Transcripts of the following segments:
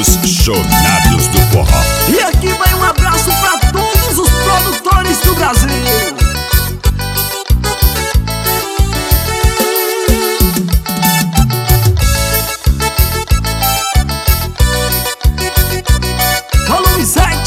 Os Chonados do Forró. E aqui vai um abraço pra todos os produtores do Brasil. Volume 7.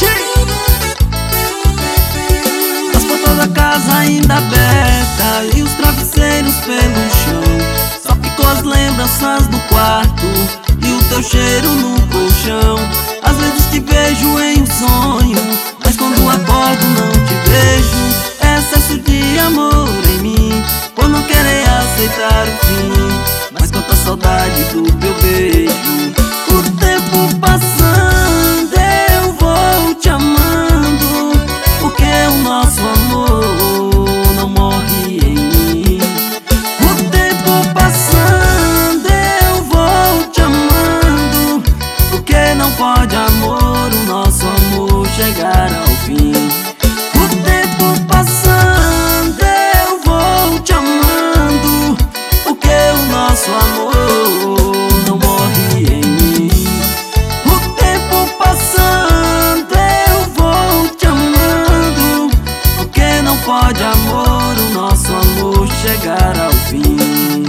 As portas da casa ainda abertas e os travesseiros pelo chão. Só ficou as lembranças do quarto e o teu cheiro no colchão. Às vezes te vejo em um sonho, mas quando acordo não te vejo. Excesso de amor em mim, por não querer aceitar o fim. Mas quanta saudade do teu beijo. O tempo passando, eu vou te amando, porque o nosso amor não morre em mim. O tempo passando, eu vou te amando, porque não pode, amor, o nosso amor chegar ao fim. O tempo passando, eu vou te amando, porque o nosso amor não morre em mim. O tempo passando, eu vou te amando, porque não pode, amor, o nosso amor chegar ao fim.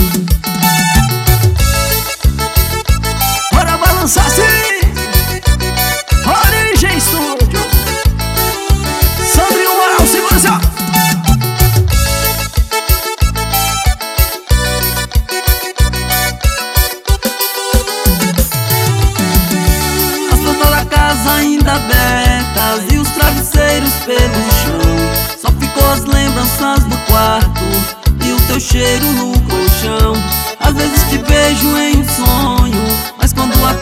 Bora balançar sim. Origem Estúdio. Sandrinho Moral, segura assim, ó. As portas da casa ainda abertas e os travesseiros pelo chão. Só ficou as lembranças do quarto e o teu cheiro no colchão. Às vezes te vejo em um sonho, mas quando